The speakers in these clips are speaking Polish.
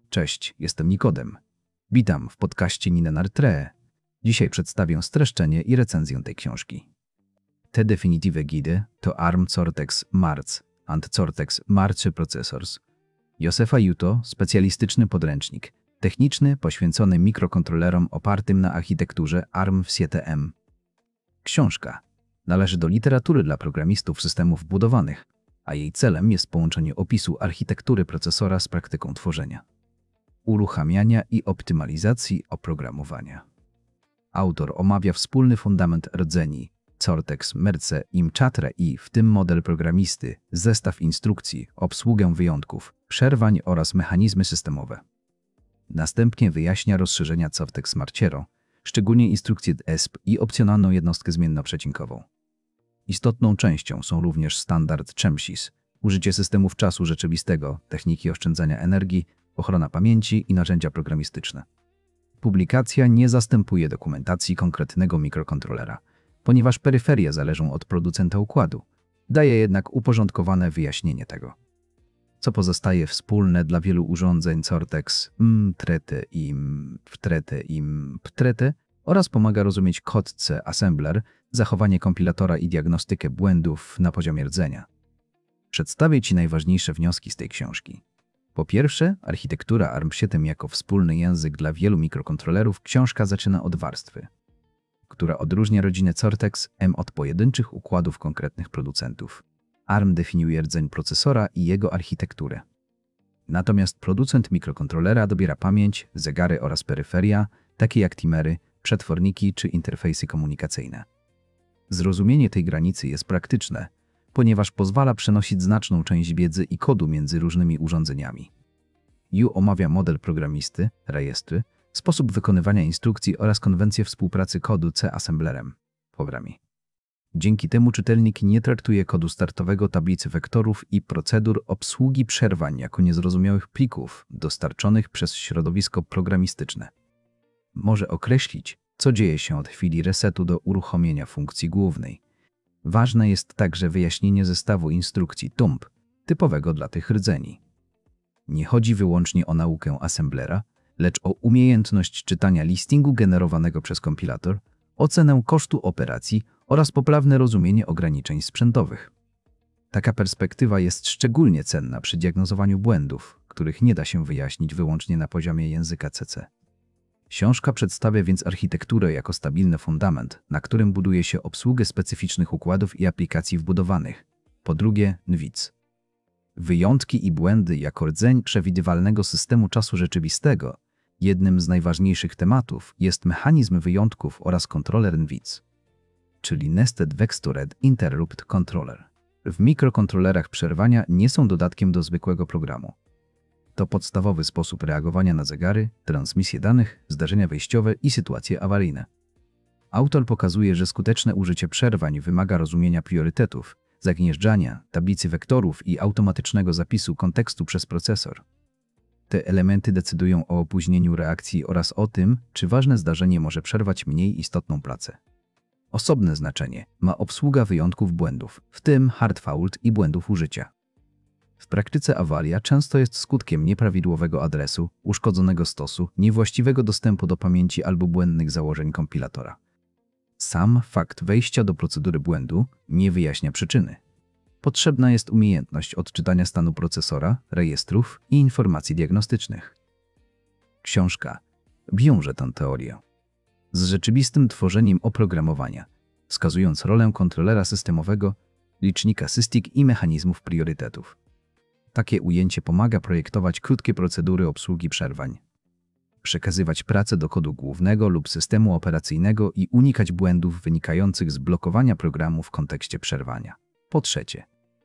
Cześć, jestem Nikodem. Witam w podcaście Ninenartre. Dzisiaj przedstawię streszczenie i recenzję tej książki. Te definitive guide to ARM Cortex-March and Cortex-March Processors. Josefa Juto, specjalistyczny podręcznik techniczny poświęcony mikrokontrolerom opartym na architekturze ARM-7. Książka należy do literatury dla programistów systemów budowanych, a jej celem jest połączenie opisu architektury procesora z praktyką tworzenia, uruchamiania i optymalizacji oprogramowania. Autor omawia wspólny fundament rdzeni Cortex, Merce i Mchatre i w tym model programisty, zestaw instrukcji, obsługę wyjątków, przerwań oraz mechanizmy systemowe. Następnie wyjaśnia rozszerzenia Cortex Marchero, szczególnie instrukcję DESP i opcjonalną jednostkę zmiennoprzecinkową. Istotną częścią są również standard CHEMSYS, użycie systemów czasu rzeczywistego, techniki oszczędzania energii, ochrona pamięci i narzędzia programistyczne. Publikacja nie zastępuje dokumentacji konkretnego mikrokontrolera, ponieważ peryferie zależą od producenta układu. Daje jednak uporządkowane wyjaśnienie tego, co pozostaje wspólne dla wielu urządzeń Cortex, Mtrete i Ptrete oraz pomaga rozumieć kod C-assembler, zachowanie kompilatora i diagnostykę błędów na poziomie rdzenia. Przedstawię Ci najważniejsze wnioski z tej książki. Po pierwsze, architektura ARM7 jako wspólny język dla wielu mikrokontrolerów. Książka zaczyna od warstwy, która odróżnia rodzinę Cortex-M od pojedynczych układów konkretnych producentów. ARM definiuje rdzeń procesora i jego architekturę. Natomiast producent mikrokontrolera dobiera pamięć, zegary oraz peryferia, takie jak timery, przetworniki czy interfejsy komunikacyjne. Zrozumienie tej granicy jest praktyczne, ponieważ pozwala przenosić znaczną część wiedzy i kodu między różnymi urządzeniami. Yu omawia model programisty, rejestry, sposób wykonywania instrukcji oraz konwencję współpracy kodu C-assemblerem w programie. Dzięki temu czytelnik nie traktuje kodu startowego, tablicy wektorów i procedur obsługi przerwań jako niezrozumiałych plików dostarczonych przez środowisko programistyczne. Może określić, co dzieje się od chwili resetu do uruchomienia funkcji głównej. Ważne jest także wyjaśnienie zestawu instrukcji TUMP, typowego dla tych rdzeni. Nie chodzi wyłącznie o naukę assemblera, lecz o umiejętność czytania listingu generowanego przez kompilator, ocenę kosztu operacji oraz poprawne rozumienie ograniczeń sprzętowych. Taka perspektywa jest szczególnie cenna przy diagnozowaniu błędów, których nie da się wyjaśnić wyłącznie na poziomie języka CC. Książka przedstawia więc architekturę jako stabilny fundament, na którym buduje się obsługę specyficznych układów i aplikacji wbudowanych. Po drugie, NVIDIA. Wyjątki i błędy jako rdzeń przewidywalnego systemu czasu rzeczywistego. Jednym z najważniejszych tematów jest mechanizm wyjątków oraz kontroler NVIDIA, czyli Nested Vectored Interrupt Controller. W mikrokontrolerach przerwania nie są dodatkiem do zwykłego programu. To podstawowy sposób reagowania na zegary, transmisję danych, zdarzenia wejściowe i sytuacje awaryjne. Autor pokazuje, że skuteczne użycie przerwań wymaga rozumienia priorytetów, zagnieżdżania, tablicy wektorów i automatycznego zapisu kontekstu przez procesor. Te elementy decydują o opóźnieniu reakcji oraz o tym, czy ważne zdarzenie może przerwać mniej istotną pracę. Osobne znaczenie ma obsługa wyjątków błędów, w tym hard fault i błędów użycia. W praktyce awaria często jest skutkiem nieprawidłowego adresu, uszkodzonego stosu, niewłaściwego dostępu do pamięci albo błędnych założeń kompilatora. Sam fakt wejścia do procedury błędu nie wyjaśnia przyczyny. Potrzebna jest umiejętność odczytania stanu procesora, rejestrów i informacji diagnostycznych. Książka wiąże tę teorię z rzeczywistym tworzeniem oprogramowania, wskazując rolę kontrolera systemowego, licznika SysTick i mechanizmów priorytetów. Takie ujęcie pomaga projektować krótkie procedury obsługi przerwań, przekazywać pracę do kodu głównego lub systemu operacyjnego i unikać błędów wynikających z blokowania programu w kontekście przerwania. Po trzecie,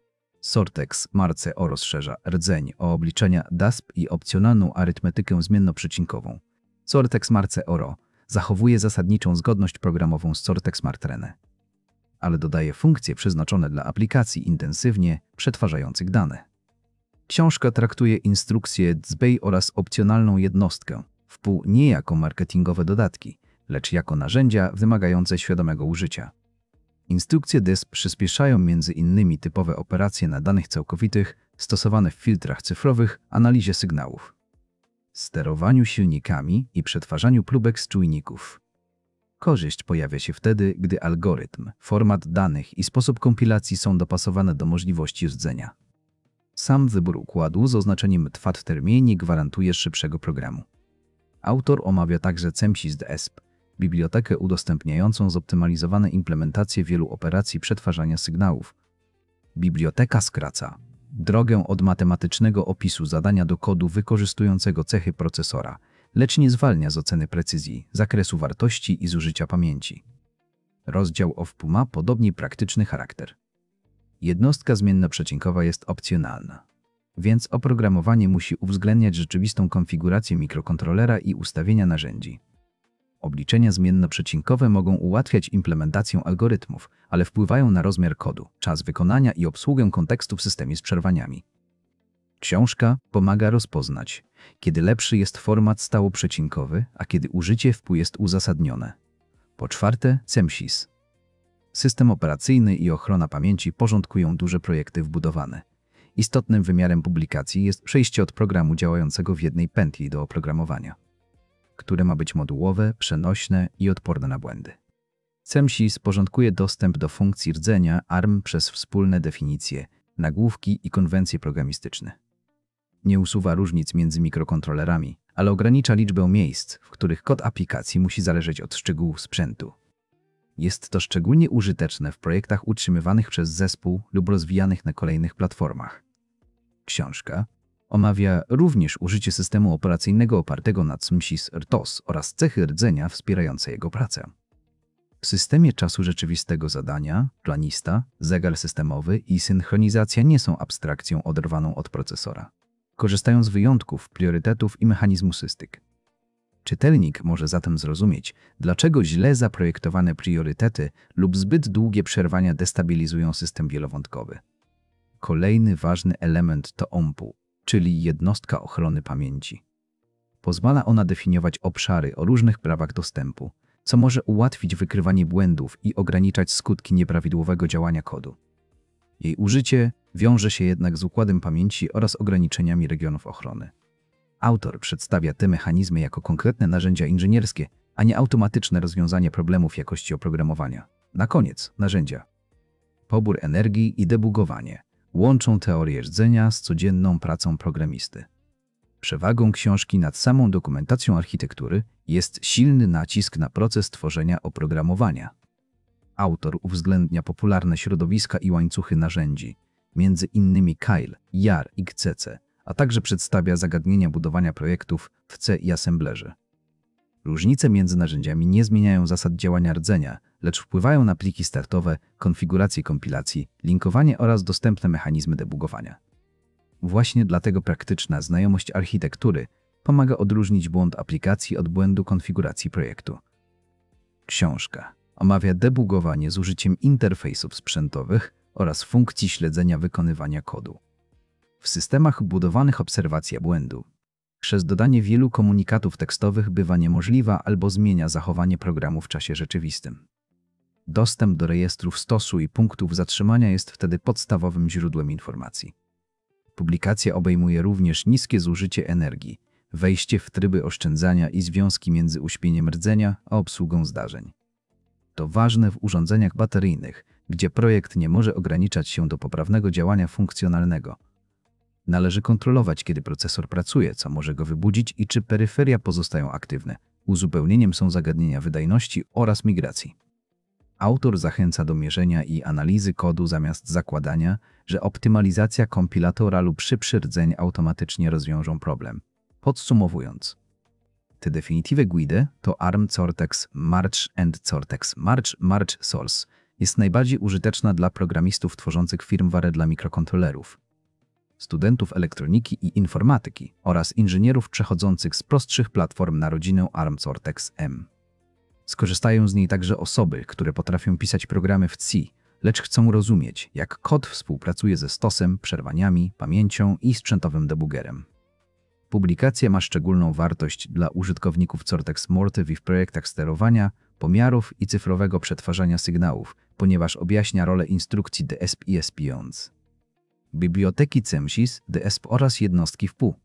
Cortex Marchero rozszerza rdzeń o obliczenia DASP i opcjonalną arytmetykę zmiennoprzycinkową. Cortex Marchero zachowuje zasadniczą zgodność programową z Cortex Martrene, ale dodaje funkcje przeznaczone dla aplikacji intensywnie przetwarzających dane. Książka traktuje instrukcje DSBEI oraz opcjonalną jednostkę wpół nie jako marketingowe dodatki, lecz jako narzędzia wymagające świadomego użycia. Instrukcje DESP przyspieszają m.in. typowe operacje na danych całkowitych stosowane w filtrach cyfrowych, analizie sygnałów. sterowaniu silnikami i przetwarzaniu próbek z czujników. Korzyść pojawia się wtedy, gdy algorytm, format danych i sposób kompilacji są dopasowane do możliwości rdzenia. Sam wybór układu z oznaczeniem TWAT-termie nie gwarantuje szybszego programu. Autor omawia także CMSIS-DESP, bibliotekę udostępniającą zoptymalizowane implementacje wielu operacji przetwarzania sygnałów. Biblioteka skraca drogę od matematycznego opisu zadania do kodu wykorzystującego cechy procesora, lecz nie zwalnia z oceny precyzji, zakresu wartości i zużycia pamięci. Rozdział OFP ma podobnie praktyczny charakter. Jednostka zmiennoprzecinkowa jest opcjonalna, więc oprogramowanie musi uwzględniać rzeczywistą konfigurację mikrokontrolera i ustawienia narzędzi. Obliczenia zmiennoprzecinkowe mogą ułatwiać implementację algorytmów, ale wpływają na rozmiar kodu, czas wykonania i obsługę kontekstu w systemie z przerwaniami. Książka pomaga rozpoznać, kiedy lepszy jest format stałoprzecinkowy, a kiedy użycie FPU jest uzasadnione. Po czwarte, CMSIS. System operacyjny i ochrona pamięci porządkują duże projekty wbudowane. Istotnym wymiarem publikacji jest przejście od programu działającego w jednej pętli do oprogramowania, które ma być modułowe, przenośne i odporne na błędy. CMSIS porządkuje dostęp do funkcji rdzenia ARM przez wspólne definicje, nagłówki i konwencje programistyczne. Nie usuwa różnic między mikrokontrolerami, ale ogranicza liczbę miejsc, w których kod aplikacji musi zależeć od szczegółów sprzętu. Jest to szczególnie użyteczne w projektach utrzymywanych przez zespół lub rozwijanych na kolejnych platformach. Książka omawia również użycie systemu operacyjnego opartego na CMSIS-RTOS oraz cechy rdzenia wspierające jego pracę. W systemie czasu rzeczywistego zadania, planista, zegar systemowy i synchronizacja nie są abstrakcją oderwaną od procesora. Korzystają z wyjątków, priorytetów i mechanizmu systyk. Czytelnik może zatem zrozumieć, dlaczego źle zaprojektowane priorytety lub zbyt długie przerwania destabilizują system wielowątkowy. Kolejny ważny element to OMPU, czyli jednostka ochrony pamięci. Pozwala ona definiować obszary o różnych prawach dostępu, co może ułatwić wykrywanie błędów i ograniczać skutki nieprawidłowego działania kodu. Jej użycie wiąże się jednak z układem pamięci oraz ograniczeniami regionów ochrony. Autor przedstawia te mechanizmy jako konkretne narzędzia inżynierskie, a nie automatyczne rozwiązanie problemów jakości oprogramowania. Na koniec, narzędzia. Pobór energii i debugowanie łączą teorię rdzenia z codzienną pracą programisty. Przewagą książki nad samą dokumentacją architektury jest silny nacisk na proces tworzenia oprogramowania. Autor uwzględnia popularne środowiska i łańcuchy narzędzi, między innymi Keil, JAR i XCC, a także przedstawia zagadnienia budowania projektów w C i assemblerze. Różnice między narzędziami nie zmieniają zasad działania rdzenia, lecz wpływają na pliki startowe, konfigurację kompilacji, linkowanie oraz dostępne mechanizmy debugowania. Właśnie dlatego praktyczna znajomość architektury pomaga odróżnić błąd aplikacji od błędu konfiguracji projektu. Książka omawia debugowanie z użyciem interfejsów sprzętowych oraz funkcji śledzenia wykonywania kodu. W systemach budowanych obserwacja błędu przez dodanie wielu komunikatów tekstowych bywa niemożliwa albo zmienia zachowanie programu w czasie rzeczywistym. Dostęp do rejestrów stosu i punktów zatrzymania jest wtedy podstawowym źródłem informacji. Publikacja obejmuje również niskie zużycie energii, wejście w tryby oszczędzania i związki między uśpieniem rdzenia a obsługą zdarzeń. To ważne w urządzeniach bateryjnych, gdzie projekt nie może ograniczać się do poprawnego działania funkcjonalnego. Należy kontrolować, kiedy procesor pracuje, co może go wybudzić i czy peryferia pozostają aktywne. Uzupełnieniem są zagadnienia wydajności oraz migracji. Autor zachęca do mierzenia i analizy kodu zamiast zakładania, że optymalizacja kompilatora lub szybszy rdzeń automatycznie rozwiążą problem. Podsumowując, The Definitive Guide to ARM Cortex March and Cortex March Source jest najbardziej użyteczna dla programistów tworzących firmware dla mikrokontrolerów, studentów elektroniki i informatyki oraz inżynierów przechodzących z prostszych platform na rodzinę ARM Cortex-M. Skorzystają z niej także osoby, które potrafią pisać programy w C, lecz chcą rozumieć, jak kod współpracuje ze stosem, przerwaniami, pamięcią i sprzętowym debugerem. Publikacja ma szczególną wartość dla użytkowników Cortex Motive w projektach sterowania, pomiarów i cyfrowego przetwarzania sygnałów, ponieważ objaśnia rolę instrukcji DESP i ESPIONS. Biblioteki CMSIS, DESP oraz jednostki FPU.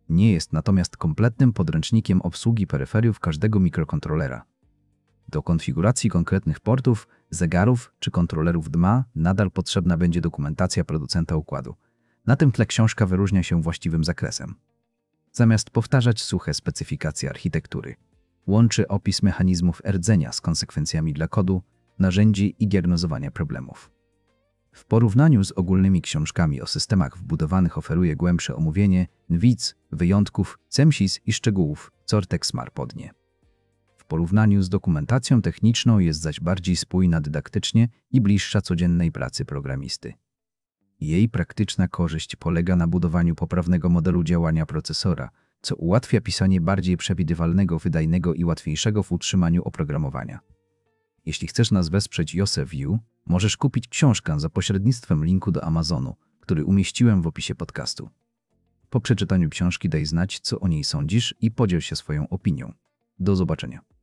Nie jest natomiast kompletnym podręcznikiem obsługi peryferiów każdego mikrokontrolera. Do konfiguracji konkretnych portów, zegarów czy kontrolerów DMA nadal potrzebna będzie dokumentacja producenta układu. Na tym tle książka wyróżnia się właściwym zakresem. Zamiast powtarzać suche specyfikacje architektury, łączy opis mechanizmów rdzenia z konsekwencjami dla kodu, narzędzi i diagnozowania problemów. W porównaniu z ogólnymi książkami o systemach wbudowanych oferuje głębsze omówienie NVIDIA, wyjątków, CEMSIS i szczegółów, co Ortexmar podnie. W porównaniu z dokumentacją techniczną jest zaś bardziej spójna dydaktycznie i bliższa codziennej pracy programisty. Jej praktyczna korzyść polega na budowaniu poprawnego modelu działania procesora, co ułatwia pisanie bardziej przewidywalnego, wydajnego i łatwiejszego w utrzymaniu oprogramowania. Jeśli chcesz nas wesprzeć View, możesz kupić książkę za pośrednictwem linku do Amazonu, który umieściłem w opisie podcastu. Po przeczytaniu książki daj znać, co o niej sądzisz i podziel się swoją opinią. Do zobaczenia.